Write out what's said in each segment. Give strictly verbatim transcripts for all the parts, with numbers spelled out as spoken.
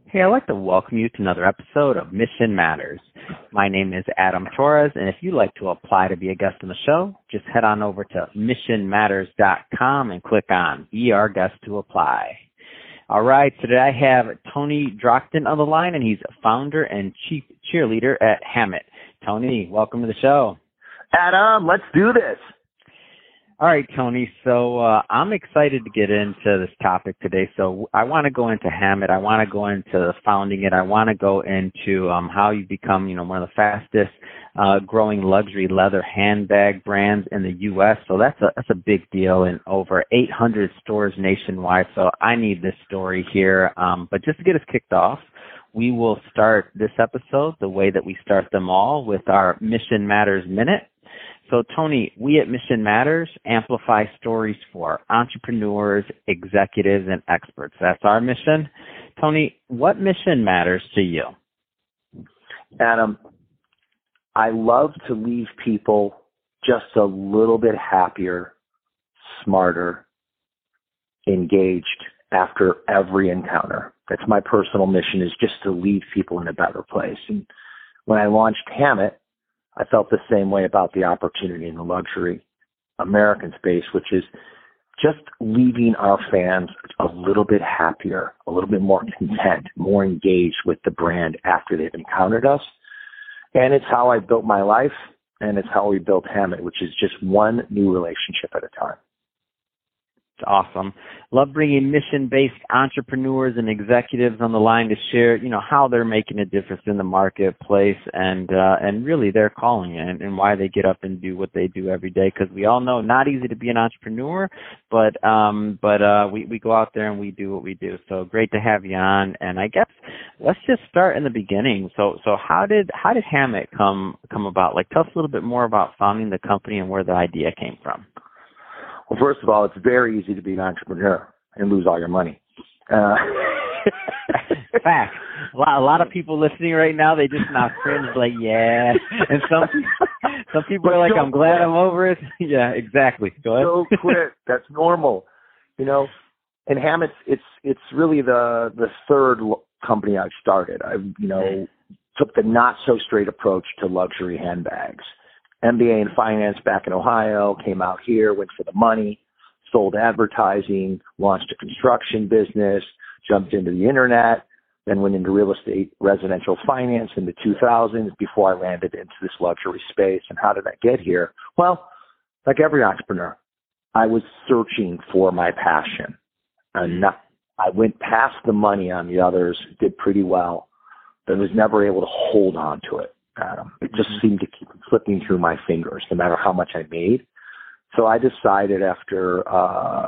Hey, I'd like to welcome you to another episode of Mission Matters. My name is Adam Torres, and if you'd like to apply to be a guest on the show, just head on over to mission matters dot com and click on Be Our Guest to apply. All right, so today I have Tony Drockton on the line, and he's founder and chief cheerleader at Hammett. Tony, welcome to the show. Adam, let's do this. All right, Tony. So uh, I'm excited to get into this topic today. So I want to go into Hammett. I want to go into founding it. I want to go into um, how you become, you know, one of the fastest uh, growing luxury leather handbag brands in the U S. So that's a that's a big deal, in over eight hundred stores nationwide. So I need this story here. Um, but just to get us kicked off, we will start this episode the way that we start them all, with our Mission Matters Minute. So, Tony, we at Mission Matters amplify stories for entrepreneurs, executives, and experts. That's our mission. Tony, what mission matters to you? Adam, I love to leave people just a little bit happier, smarter, engaged after every encounter. That's my personal mission, is just to leave people in a better place. And when I launched Hammett, I felt the same way about the opportunity in the luxury American space, which is just leaving our fans a little bit happier, a little bit more content, more engaged with the brand after they've encountered us. And it's how I built my life, and it's how we built Hammett, which is just one new relationship at a time. Awesome. Love bringing mission-based entrepreneurs and executives on the line to share, you know, how they're making a difference in the marketplace, and uh, and really their calling, and, and why they get up and do what they do every day. Because we all know, not easy to be an entrepreneur, but um, but uh, we we go out there and we do what we do. So great to have you on. And I guess let's just start in the beginning. So so how did how did Hammett come come about? Like, tell us a little bit more about founding the company and where the idea came from. Well, first of all, it's very easy to be an entrepreneur and lose all your money. Uh, Fact. A lot, a lot of people listening right now, they just now cringe like, yeah. And some some people are like, I'm glad quit. I'm over it. Yeah, exactly. Go ahead. Don't quit. That's normal. You know, and Hammett's, it's it's really the the third company I've started. I, you know, took the not so straight approach to luxury handbags. M B A in finance back in Ohio, came out here, went for the money, sold advertising, launched a construction business, jumped into the internet, then went into real estate, residential finance in the two thousands before I landed into this luxury space. And how did I get here? Well, like every entrepreneur, I was searching for my passion. And not, I went past the money on the others, did pretty well, but was never able to hold on to it. Adam. It just seemed to keep slipping through my fingers, no matter how much I made. So I decided after uh,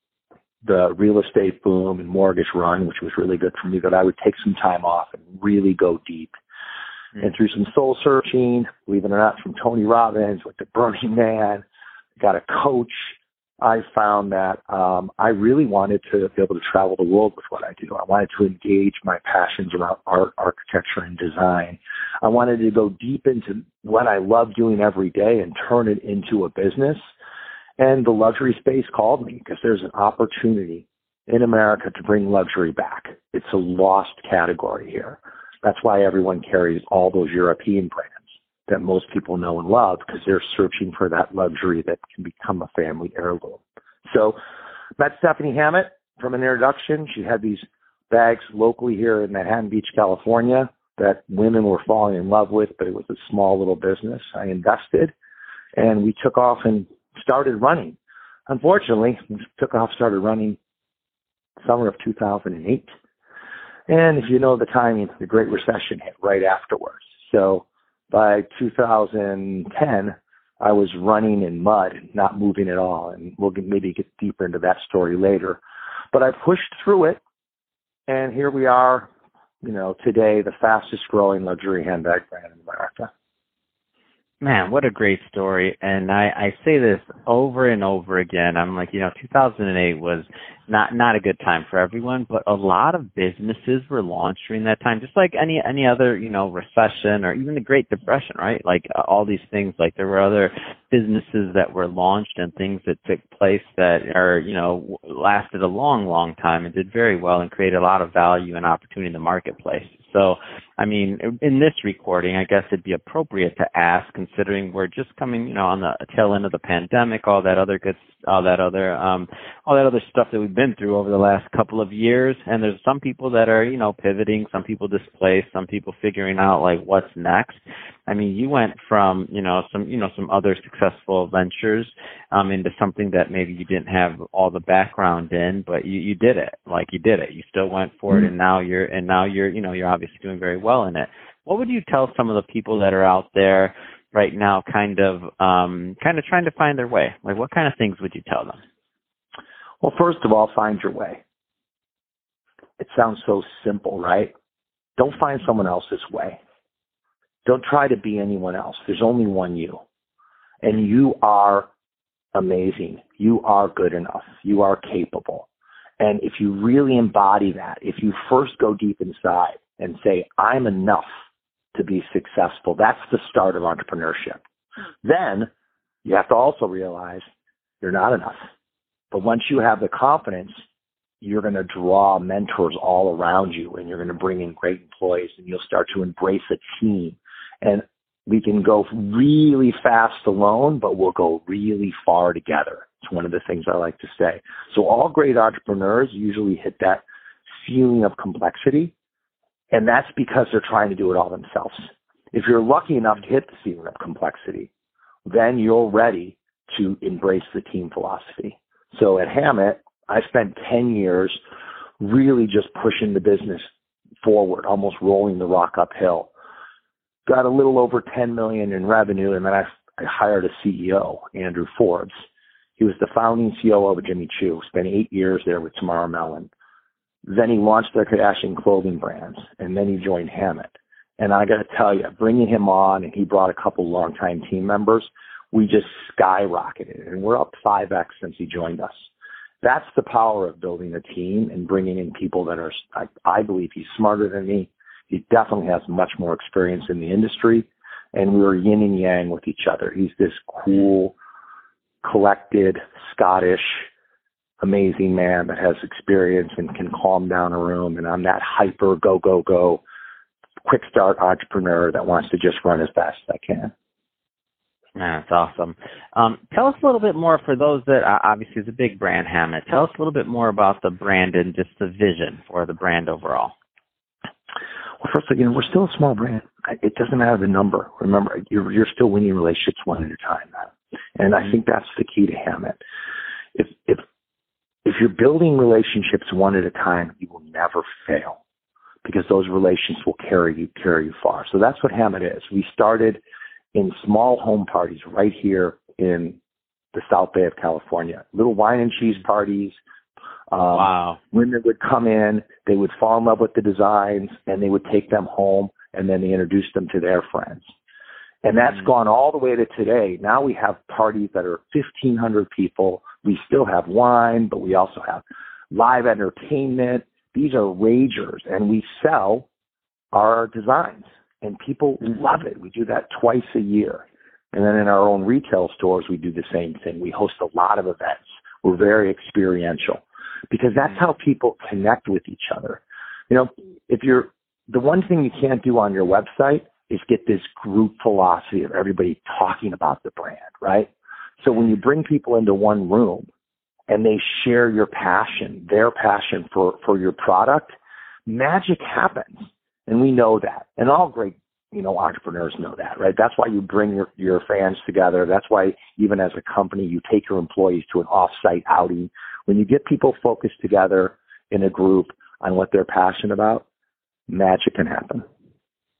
the real estate boom and mortgage run, which was really good for me, that I would take some time off and really go deep. Mm-hmm. And through some soul searching, believe it or not, from Tony Robbins, with the Burning Man, got a coach, I found that um, I really wanted to be able to travel the world with what I do. I wanted to engage my passions around art, architecture, and design. I wanted to go deep into what I love doing every day and turn it into a business. And the luxury space called me, because there's an opportunity in America to bring luxury back. It's a lost category here. That's why everyone carries all those European brands that most people know and love, because they're searching for that luxury that can become a family heirloom. So met Stephanie Hammett from an introduction. She had these bags locally here in Manhattan Beach, California, that women were falling in love with, but it was a small little business. I invested, and we took off and started running. Unfortunately, we took off, started running summer of two thousand eight. And if you know the timing, the Great Recession hit right afterwards. So by two thousand ten, I was running in mud, not moving at all. And we'll get, maybe get deeper into that story later. But I pushed through it, and here we are, you know, today, the fastest growing luxury handbag brand in America. Man, what a great story. And I, I say this over and over again. I'm like, you know, two thousand eight was not not a good time for everyone, but a lot of businesses were launched during that time, just like any any other, you know, recession or even the Great Depression, right? Like uh, all these things, like there were other businesses that were launched and things that took place that are, you know, lasted a long, long time and did very well and created a lot of value and opportunity in the marketplace. So, I mean, in this recording, I guess it'd be appropriate to ask, considering we're just coming, you know, on the tail end of the pandemic, all that other good, all that other, um, all that other stuff that we've been through over the last couple of years. And there's some people that are, you know, pivoting, some people displaced, some people figuring out like what's next. I mean, you went from, you know, some, you know, some other successful ventures um, into something that maybe you didn't have all the background in, but you, you did it. Like you did it. You still went for it, and now you're, and now you're, you know, you're obviously doing very well in it. What would you tell some of the people that are out there right now, kind of, um, kind of trying to find their way? Like, what kind of things would you tell them? Well, first of all, find your way. It sounds so simple, right? Don't find someone else's way. Don't try to be anyone else. There's only one you. And you are amazing. You are good enough. You are capable. And if you really embody that, if you first go deep inside and say, I'm enough to be successful, that's the start of entrepreneurship. Then you have to also realize you're not enough. But once you have the confidence, you're going to draw mentors all around you, and you're going to bring in great employees, and you'll start to embrace a team. And we can go really fast alone, but we'll go really far together. It's one of the things I like to say. So all great entrepreneurs usually hit that feeling of complexity, and that's because they're trying to do it all themselves. If you're lucky enough to hit the feeling of complexity, then you're ready to embrace the team philosophy. So at Hammett, I spent ten years really just pushing the business forward, almost rolling the rock uphill. Got a little over ten million dollars in revenue, and then I, I hired a C E O, Andrew Forbes. He was the founding C O O of Jimmy Choo, spent eight years there with Tamara Mellon. Then he launched their Kardashian clothing brands, and then he joined Hammett. And I got to tell you, bringing him on, and he brought a couple longtime team members, we just skyrocketed, and we're up five X since he joined us. That's the power of building a team and bringing in people that are, I, I believe he's smarter than me. He definitely has much more experience in the industry, and we were yin and yang with each other. He's this cool, collected, Scottish, amazing man that has experience and can calm down a room, and I'm that hyper, go, go, go, quick start entrepreneur that wants to just run as fast as I can. Yeah, that's awesome. Um, tell us a little bit more for those that uh, obviously is a big brand, Hammett. Tell us a little bit more about the brand and just the vision for the brand overall. Well, first, you know, we're still a small brand. It doesn't matter the number. Remember, you're, you're still winning relationships one at a time now. And I think that's the key to Hammett. If, if, if you're building relationships one at a time, you will never fail, because those relationships will carry you, carry you far. So that's what Hammett is. We started in small home parties right here in the South Bay of California, little wine and cheese parties. Um, wow. Women would come in, they would fall in love with the designs, and they would take them home, and then they introduce them to their friends. And that's mm-hmm. gone all the way to today. Now we have parties that are fifteen hundred people. We still have wine, but we also have live entertainment. These are ragers, and we sell our designs, and people love it. We do that twice a year. And then in our own retail stores, we do the same thing. We host a lot of events. We're very experiential, because that's how people connect with each other. You know, if you're, the one thing you can't do on your website is get this group philosophy of everybody talking about the brand, right? So when you bring people into one room and they share your passion, their passion for, for your product, magic happens. And we know that. And all great, you know, entrepreneurs know that, right? That's why you bring your, your fans together. That's why even as a company, you take your employees to an off-site outing. When you get people focused together in a group on what they're passionate about, magic can happen.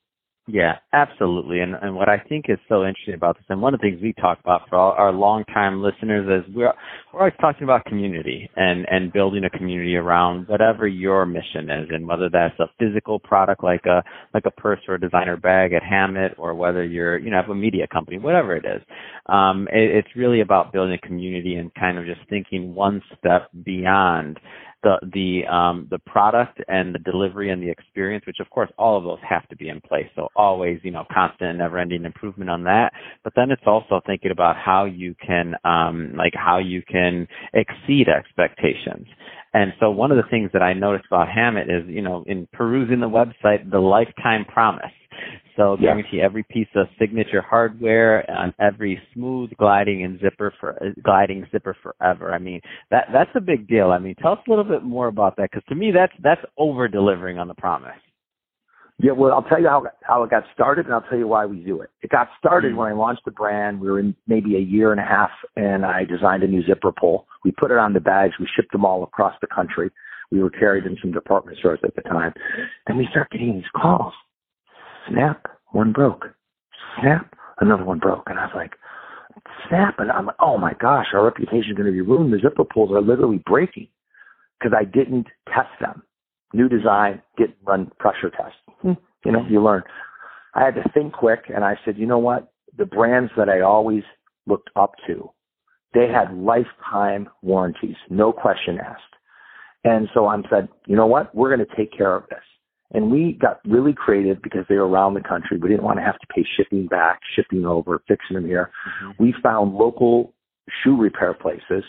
Yeah, absolutely. And and what I think is so interesting about this, and one of the things we talk about for all our longtime listeners is we're we're always talking about community and and building a community around whatever your mission is, and whether that's a physical product like a like a purse or a designer bag at Hammett, or whether you're you know have a media company, whatever it is. Um, it, it's really about building a community and kind of just thinking one step beyond the the um, the product and the delivery and the experience, which of course all of those have to be in place. So always, you know, constant, never-ending improvement on that. But then it's also thinking about how you can, um, like how you can exceed expectations. And so one of the things that I noticed about Hammett is, you know, in perusing the website, the lifetime promise. So Yeah. guarantee every piece of signature hardware on every smooth gliding and zipper for gliding zipper forever. I mean, that that's a big deal. I mean, tell us a little bit more about that, because to me, that's that's over delivering on the promise. Yeah, well, I'll tell you how how it got started, and I'll tell you why we do it. It got started Mm-hmm. when I launched the brand. We were in maybe a year and a half, and I designed a new zipper pull. We put it on the bags. We shipped them all across the country. We were carried in some department stores at the time. Then we start getting these calls. Snap, one broke. Snap, another one broke. And I was like, snap. And I'm like, oh my gosh, our reputation is going to be ruined. The zipper pulls are literally breaking because I didn't test them. New design, didn't run pressure tests. Hmm, you know, you learn. I had to think quick, and I said, you know what? The brands that I always looked up to, they had lifetime warranties, no question asked. And so I said, you know what? We're going to take care of this. And we got really creative because they were around the country. We didn't want to have to pay shipping back, shipping over, fixing them here. Mm-hmm. We found local shoe repair places.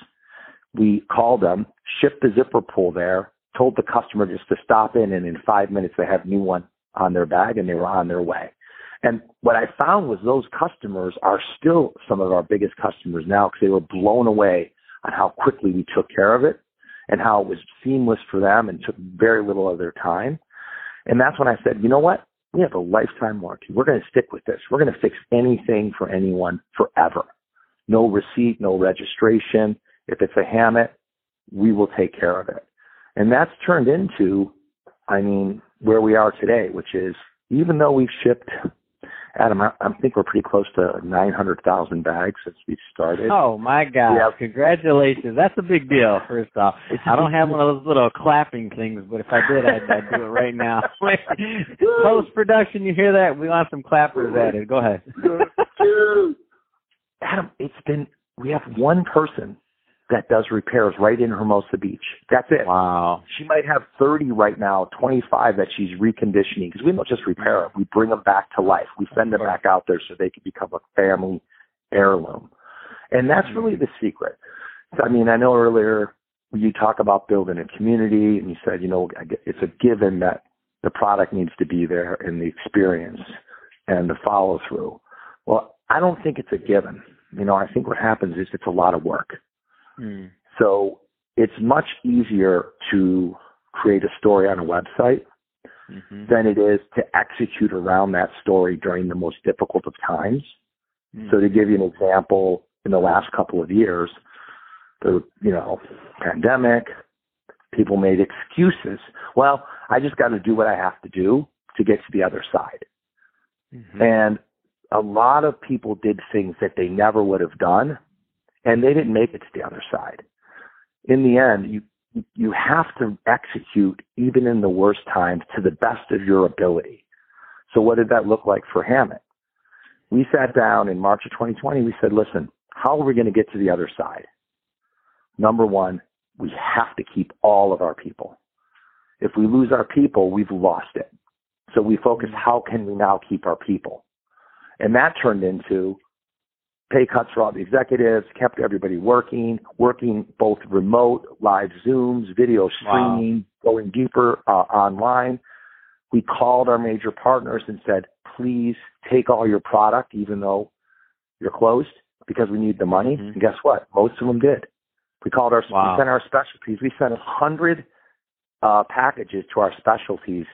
We called them, shipped the zipper pull there, told the customer just to stop in, and in five minutes they had a new one on their bag, and they were on their way. And what I found was those customers are still some of our biggest customers now, because they were blown away on how quickly we took care of it and how it was seamless for them and took very little of their time. And that's when I said, you know what? We have a lifetime warranty. We're going to stick with this. We're going to fix anything for anyone forever. No receipt, no registration. If it's a Hammett, we will take care of it. And that's turned into, I mean, where we are today, which is, even though we've shipped, Adam, I, I think we're pretty close to nine hundred thousand bags since we started. Oh, my God. Yeah. Congratulations. That's a big deal, first off. I don't have one of those little clapping things, but if I did, I'd, I'd do it right now. Post-production, you hear that? We want some clappers added. Go ahead. Adam, it's been, we have one person that does repairs right in Hermosa Beach. That's it. Wow. She might have thirty right now, twenty-five that she's reconditioning, because we don't just repair them. We bring them back to life. We send them back out there so they can become a family heirloom. And that's really the secret. So, I mean, I know earlier you talk about building a community, and you said, you know, it's a given that the product needs to be there and the experience and the follow through. Well, I don't think it's a given. You know, I think what happens is it's a lot of work. Mm. So it's much easier to create a story on a website mm-hmm. than it is to execute around that story during the most difficult of times. Mm. So to give you an example, in the last couple of years, the, you know, pandemic, people made excuses. Well, I just got to do what I have to do to get to the other side. Mm-hmm. And a lot of people did things that they never would have done, and they didn't make it to the other side. In the end, you you have to execute even in the worst times to the best of your ability. So what did that look like for Hammett? We sat down in March of twenty twenty. We said, listen, how are we going to get to the other side? Number one, we have to keep all of our people. If we lose our people, we've lost it. So we focused, how can we now keep our people? And that turned into pay cuts for all the executives, kept everybody working, working both remote, live Zooms, video streaming, wow. going deeper uh, online. We called our major partners and said, please take all your product, even though you're closed, because we need the money. Mm-hmm. And guess what? Most of them did. We called our, wow. we sent our specialties. We sent a hundred uh, packages to our specialties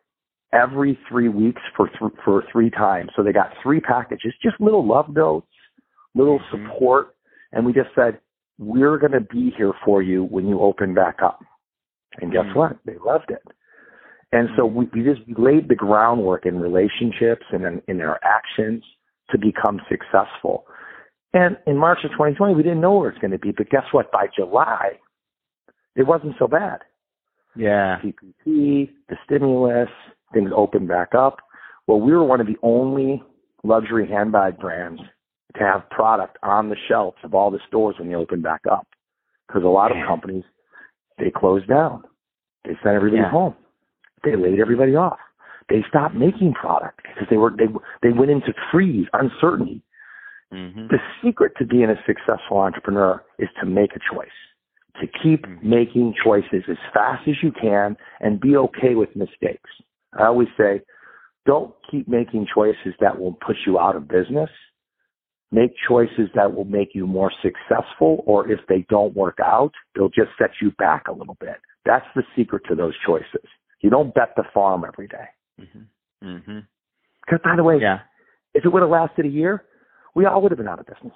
every three weeks for th- for three times. So they got three packages, just little love notes, little mm-hmm. support. And we just said, we're going to be here for you when you open back up. And guess mm-hmm. what? They loved it. And so we, we just we laid the groundwork in relationships and in, in our actions to become successful. And in March of twenty twenty, we didn't know where it's going to be, but guess what? By July, it wasn't so bad. Yeah. P P P, the stimulus, things opened back up. Well, we were one of the only luxury handbag brands to have product on the shelves of all the stores when they opened back up. Because a lot Man. of companies, they closed down. They sent everybody Yeah. home. They laid everybody off. They stopped making product because they were they they went into freeze, uncertainty. Mm-hmm. The secret to being a successful entrepreneur is to make a choice, to keep Mm-hmm. making choices as fast as you can and be okay with mistakes. I always say, don't keep making choices that will push you out of business. Make choices that will make you more successful, or if they don't work out, they'll just set you back a little bit. That's the secret to those choices. You don't bet the farm every day. Mm-hmm. Mm-hmm. Because, by the way, Yeah. if it would have lasted a year, we all would have been out of business.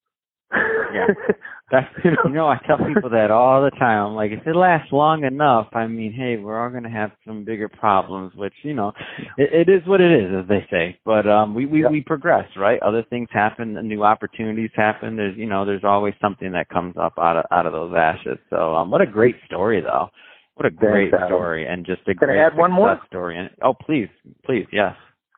Yeah. That's, you know, you know, I tell people that all the time. I'm like, if it lasts long enough, I mean, hey, we're all going to have some bigger problems, which, you know, it, it is what it is, as they say. But um, we, we, Yep. we progress, right? Other things happen, new opportunities happen. There's, you know, there's always something that comes up out of out of those ashes. So um, what a great story, though. What a great Thanks, Adam. story, and just a Can I great add one more? success story. And, oh, please, please, yes.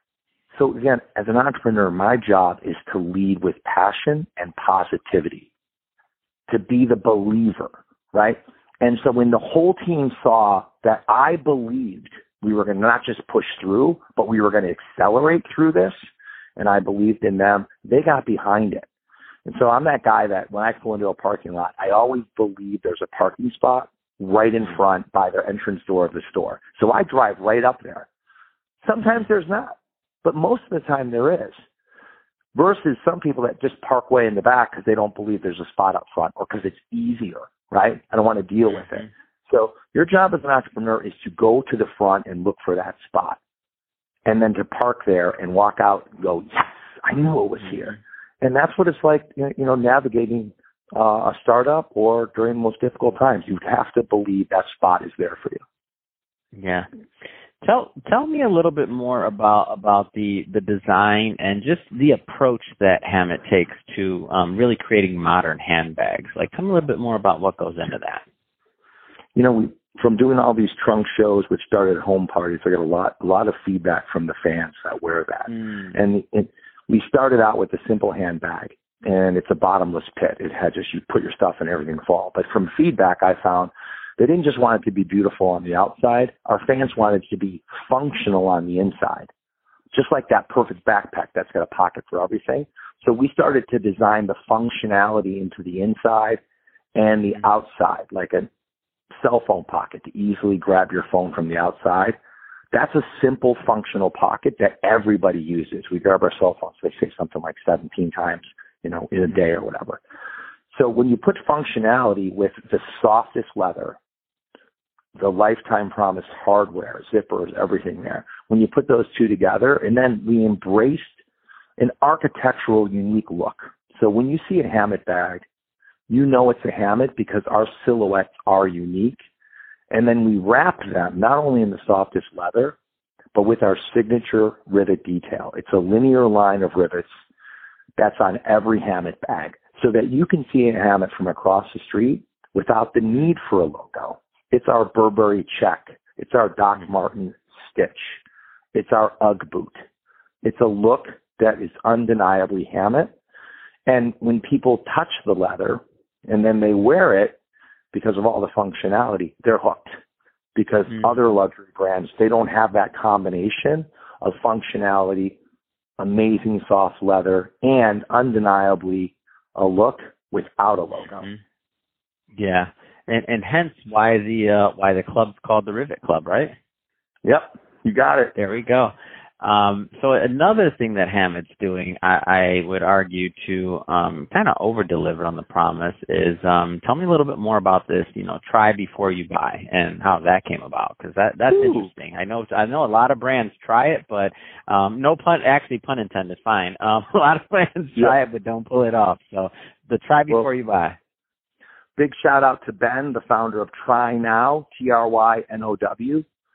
So again, as an entrepreneur, my job is to lead with passion and positivity, to be the believer, right? And so when the whole team saw that I believed we were going to not just push through, but we were going to accelerate through this, and I believed in them, they got behind it. And so I'm that guy that when I pull into a parking lot, I always believe there's a parking spot right in front by the entrance door of the store. So I drive right up there. Sometimes there's not, but most of the time there is. Versus some people that just park way in the back because they don't believe there's a spot up front or because it's easier, right? I don't want to deal with it. So your job as an entrepreneur is to go to the front and look for that spot, and then to park there and walk out and go, yes, I knew it was here. And that's what it's like, you know, navigating uh, a startup or during the most difficult times. You have to believe that spot is there for you. Yeah. Tell tell me a little bit more about about the the design and just the approach that Hammett takes to um, really creating modern handbags. Like, tell me a little bit more about what goes into that. You know, we, from doing all these trunk shows, which started at home parties, I got a lot a lot of feedback from the fans that wear that. Mm. And it, we started out with a simple handbag, and it's a bottomless pit. It had just, you put your stuff and everything fall. But from feedback, I found they didn't just want it to be beautiful on the outside. Our fans wanted it to be functional on the inside, just like that perfect backpack that's got a pocket for everything. So we started to design the functionality into the inside and the outside, like a cell phone pocket to easily grab your phone from the outside. That's a simple functional pocket that everybody uses. We grab our cell phones, they say something like seventeen times, you know, in a day or whatever. So when you put functionality with the softest leather, the lifetime promise hardware, zippers, everything there, when you put those two together, and then we embraced an architectural unique look. So when you see a Hammett bag, you know it's a Hammett because our silhouettes are unique. And then we wrap them not only in the softest leather, but with our signature rivet detail. It's a linear line of rivets that's on every Hammett bag so that you can see a Hammett from across the street without the need for a logo. It's our Burberry check. It's our Doc Martin stitch. It's our Ugg boot. It's a look that is undeniably Hammett. And when people touch the leather and then they wear it, because of all the functionality, they're hooked. Because mm. other luxury brands, they don't have that combination of functionality, amazing soft leather, and undeniably a look without a logo. Mm. Yeah, and and hence why the uh, why the club's called the Rivet Club, right? Yep, you got it. There we go. Um, so another thing that Hammett's doing, I, I would argue to um, kind of over-deliver on the promise is um, tell me a little bit more about this, you know, try before you buy and how that came about, because that, that's Ooh. interesting. I know I know a lot of brands try it, but um, no pun, actually pun intended, fine. Um, a lot of brands try yep. it but don't pull it off. So the try before well, you buy. Big shout out to Ben, the founder of Try Now, T R Y N O W.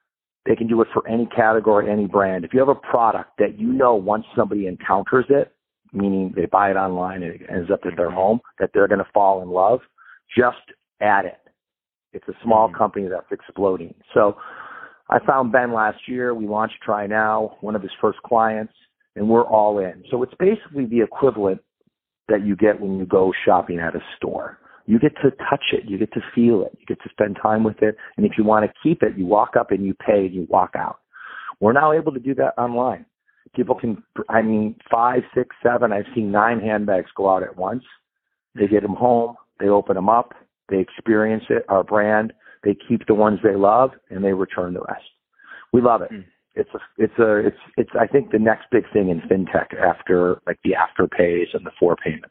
They can do it for any category, any brand. If you have a product that you know once somebody encounters it, meaning they buy it online and it ends up at their home, that they're going to fall in love, just add it. It's a small company that's exploding. So I found Ben last year. We launched Try Now, one of his first clients, and we're all in. So it's basically the equivalent that you get when you go shopping at a store. You get to touch it. You get to feel it. You get to spend time with it. And if you want to keep it, you walk up and you pay and you walk out. We're now able to do that online. People can, I mean, five, six, seven, I've seen nine handbags go out at once. They get them home. They open them up. They experience it, our brand. They keep the ones they love, and they return the rest. We love it. Mm. It's a, it's a, it's, it's, I think the next big thing in fintech after, like the afterpays and the four payments.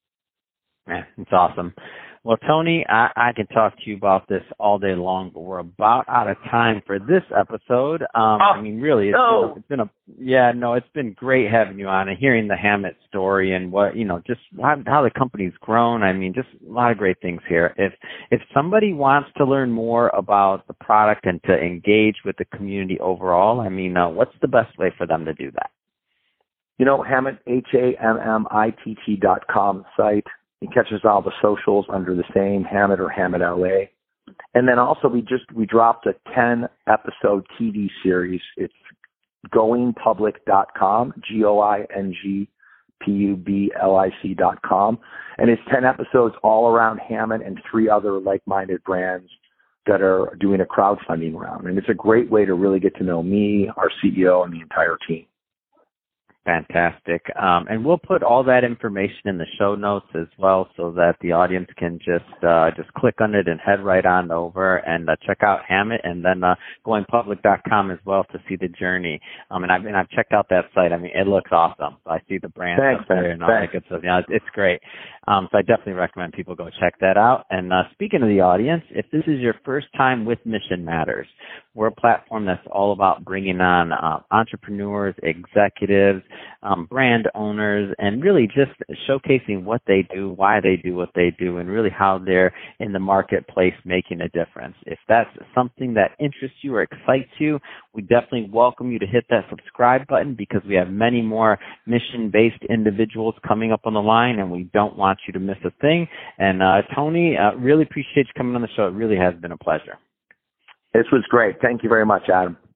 Man, it's awesome. Well, Tony, I, I can talk to you about this all day long, but we're about out of time for this episode. Um, oh, I mean, really, it's, no. been a, it's been a, yeah, no, it's been great having you on and hearing the Hammett story and what, you know, just how, how the company's grown. I mean, just a lot of great things here. If, if somebody wants to learn more about the product and to engage with the community overall, I mean, uh, what's the best way for them to do that? You know, Hammett, H A M M I T T dot com site. It catches all the socials under the same Hammett or Hammett L A. And then also we just, we dropped a ten episode T V series. It's going public dot com, G O I N G P U B L I C dot com. And it's ten episodes all around Hammett and three other like-minded brands that are doing a crowdfunding round. And it's a great way to really get to know me, our C E O, and the entire team. Fantastic. Um, and we'll put all that information in the show notes as well so that the audience can just uh, just click on it and head right on over and uh, check out Hammett and then uh, going public dot com as well to see the journey. Um, and, I've, and I've checked out that site. I mean, it looks awesome. I see the brand Thanks, up there and all Thanks. that good stuff. Yeah, it's, it's great. Um, so I definitely recommend people go check that out. And uh, speaking of the audience, if this is your first time with Mission Matters, we're a platform that's all about bringing on uh, entrepreneurs, executives, um, brand owners, and really just showcasing what they do, why they do what they do, and really how they're in the marketplace making a difference. If that's something that interests you or excites you, we definitely welcome you to hit that subscribe button because we have many more mission-based individuals coming up on the line, and we don't want you to miss a thing. And uh, Tony, uh, really appreciate you coming on the show. It really has been a pleasure. This was great. Thank you very much, Adam.